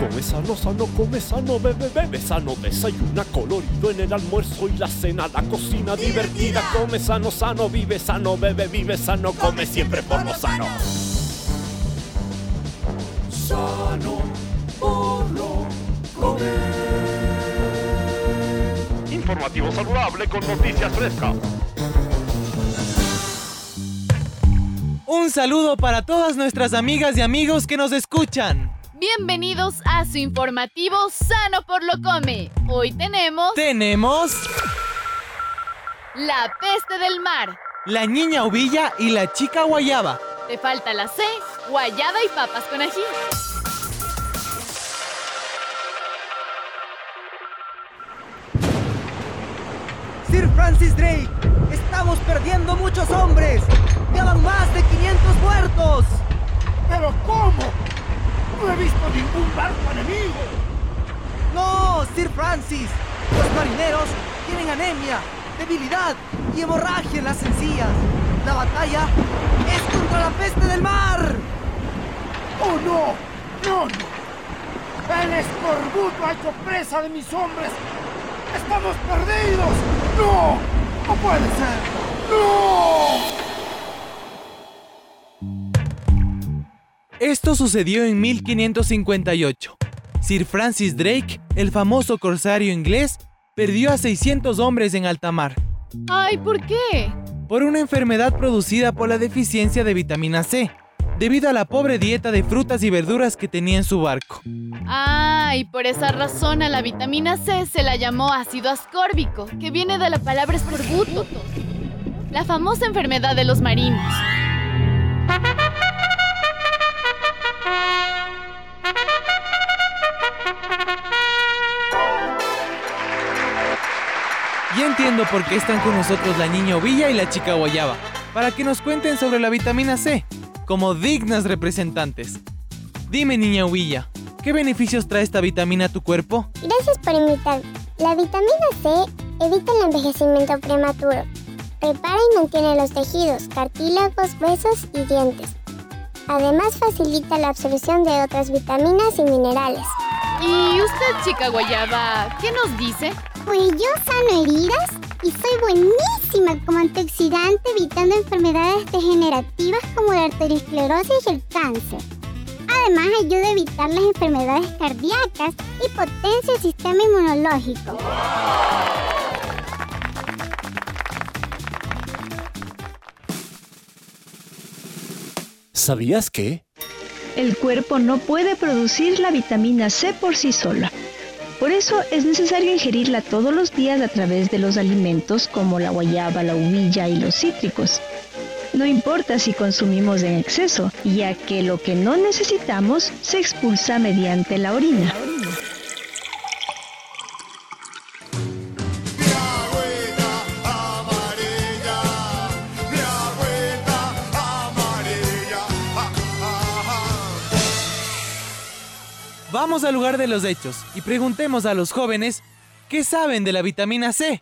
come sano, bebe sano, desayuna colorido en el almuerzo y la cena, la cocina divertida. Come sano, vive sano, bebe, vive sano, come siempre por lo sano. Sano por lo comer. Informativo saludable con noticias frescas. Un saludo para todas nuestras amigas y amigos que nos escuchan. Bienvenidos a su informativo Sano por lo Come. Hoy tenemos... La peste del mar, la niña ovilla y la chica guayaba. Te falta la C, guayaba y papas con ají. Sir Francis Drake, estamos perdiendo muchos hombres. Quedan más de 500 muertos. ¿Pero cómo? No he visto ningún barco enemigo. No, Sir Francis. Los marineros tienen anemia, debilidad y hemorragia en las encías. La batalla es contra la peste del mar. ¡Oh, no! ¡No! El escorbuto ha hecho presa de mis hombres. ¡Estamos perdidos! ¡No! ¡No puede ser! ¡No! Esto sucedió en 1558. Sir Francis Drake, el famoso corsario inglés, perdió a 600 hombres en alta mar. Ay, ¿por qué? Por una enfermedad producida por la deficiencia de vitamina C, debido a la pobre dieta de frutas y verduras que tenía en su barco. Ah, y por esa razón a la vitamina C se la llamó ácido ascórbico, que viene de la palabra escorbuto, la famosa enfermedad de los marinos. Ya entiendo por qué están con nosotros la niña ovilla y la chica guayaba, para que nos cuenten sobre la vitamina C, como dignas representantes. Dime, niña ovilla, ¿qué beneficios trae esta vitamina a tu cuerpo? Gracias por invitar. La vitamina C evita el envejecimiento prematuro, repara y mantiene los tejidos, cartílagos, huesos y dientes. Además facilita la absorción de otras vitaminas y minerales. ¿Y usted, chica guayaba, qué nos dice? Pues yo sano heridas y soy buenísima como antioxidante evitando enfermedades degenerativas como la arteriosclerosis y el cáncer. Además ayuda a evitar las enfermedades cardíacas y potencia el sistema inmunológico. ¿Sabías que? El cuerpo no puede producir la vitamina C por sí sola. Por eso es necesario ingerirla todos los días a través de los alimentos como la guayaba, la uvilla y los cítricos. No importa si consumimos en exceso, ya que lo que no necesitamos se expulsa mediante la orina. Vamos al lugar de los hechos y preguntemos a los jóvenes qué saben de la vitamina C.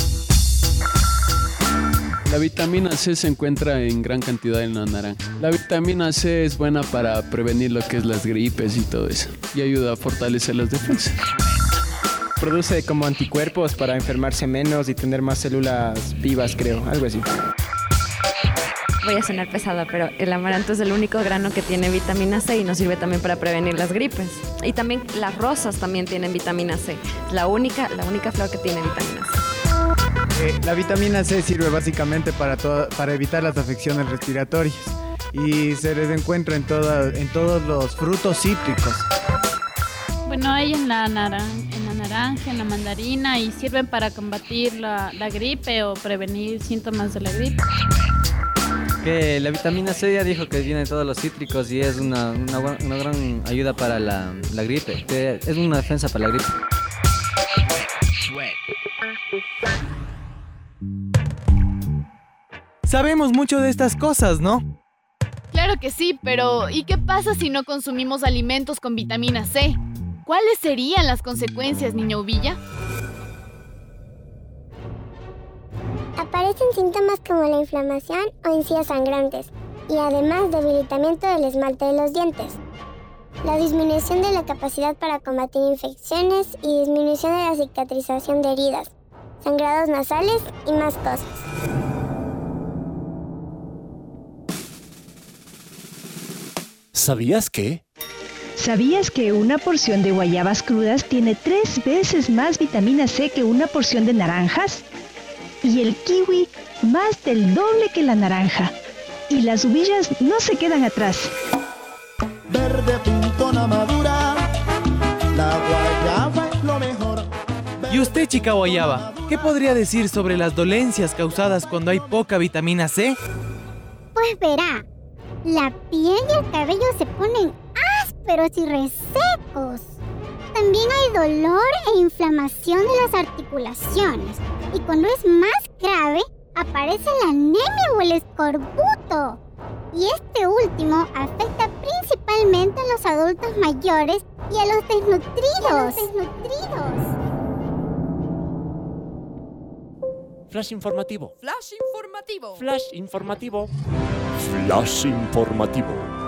La vitamina C se encuentra en gran cantidad en la naranja. La vitamina C es buena para prevenir lo que es las gripes y todo eso. Y ayuda a fortalecer las defensas. Produce como anticuerpos para enfermarse menos y tener más células vivas, creo. Algo así. Voy a sonar pesada, pero el amaranto es el único grano que tiene vitamina C y nos sirve también para prevenir las gripes. Y también las rosas también tienen vitamina C. Es la única flor que tiene vitamina C. La vitamina C sirve básicamente para evitar las afecciones respiratorias y se les encuentra en todos los frutos cítricos. Bueno, hay en la naranja, en la mandarina y sirven para combatir la gripe o prevenir síntomas de la gripe. Que la vitamina C ya dijo que viene en todos los cítricos y es una gran ayuda para la gripe, que es una defensa para la gripe. Sabemos mucho de estas cosas, ¿no? Claro que sí, pero ¿y qué pasa si no consumimos alimentos con vitamina C? ¿Cuáles serían las consecuencias, niña ovilla? Aparecen síntomas como la inflamación o encías sangrantes y además debilitamiento del esmalte de los dientes. la disminución de la capacidad para combatir infecciones y disminución de la cicatrización de heridas, sangrados nasales y más cosas. ¿Sabías que? ¿Sabías que una porción de guayabas crudas tiene 3 veces más vitamina C que una porción de naranjas? Y el kiwi más del doble que la naranja. Y las uvillas no se quedan atrás. Verde pintona madura, la guayaba es lo mejor. ¿Y usted, chica guayaba, qué podría decir sobre las dolencias causadas cuando hay poca vitamina C? Pues verá, la piel y el cabello se ponen ásperos y resecos. También hay dolor e inflamación de las articulaciones. Y cuando es más grave, aparece la anemia o el escorbuto. Y este último afecta principalmente a los adultos mayores y a los desnutridos. Flash informativo. Flash informativo. Flash informativo. Flash informativo.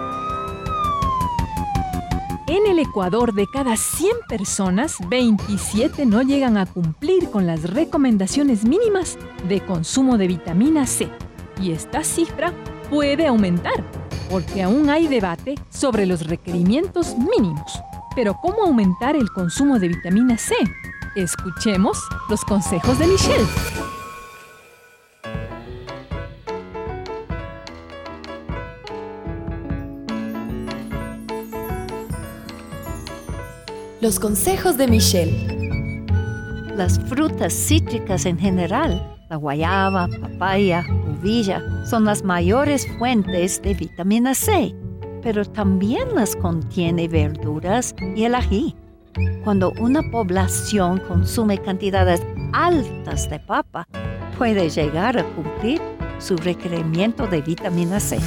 En el Ecuador, de cada 100 personas, 27 no llegan a cumplir con las recomendaciones mínimas de consumo de vitamina C. Y esta cifra puede aumentar, porque aún hay debate sobre los requerimientos mínimos. Pero ¿cómo aumentar el consumo de vitamina C? Escuchemos los consejos de Michelle. Los consejos de Michelle. Las frutas cítricas en general, la guayaba, papaya, uvilla, son las mayores fuentes de vitamina C, pero también las contiene verduras y el ají. Cuando una población consume cantidades altas de papa, puede llegar a cumplir su requerimiento de vitamina C.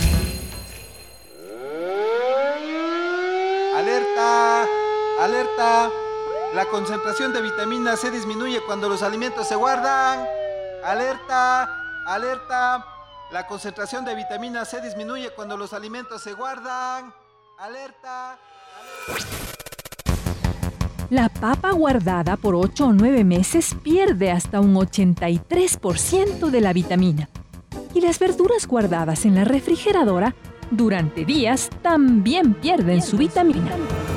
¡Alerta! ¡Alerta! La concentración de vitamina C disminuye cuando los alimentos se guardan. ¡Alerta! ¡Alerta! La concentración de vitamina C disminuye cuando los alimentos se guardan. ¡Alerta! La papa guardada por 8 o 9 meses pierde hasta un 83% de la vitamina. Y las verduras guardadas en la refrigeradora durante días también pierden su vitamina.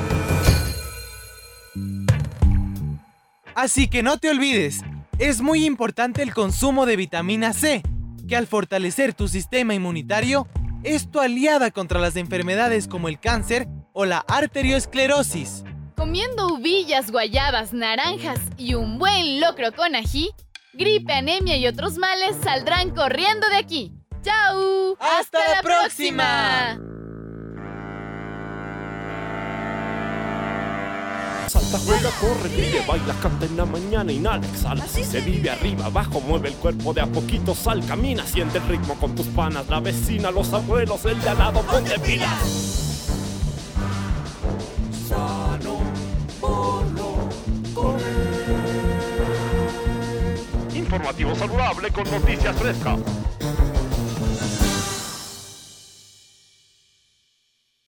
Así que no te olvides, es muy importante el consumo de vitamina C, que al fortalecer tu sistema inmunitario, es tu aliada contra las enfermedades como el cáncer o la arteriosclerosis. Comiendo uvillas, guayabas, naranjas y un buen locro con ají, gripe, anemia y otros males saldrán corriendo de aquí. ¡Chao! ¡Hasta la próxima! Salta, juega, corre, vive, baila, canta en la mañana, inhala, exhala. Si se vive arriba, abajo, mueve el cuerpo de a poquito, sal, camina, siente el ritmo con tus panas, la vecina, los abuelos, el de al lado, ponte pilas. Sano por lo correr. Informativo saludable con noticias frescas.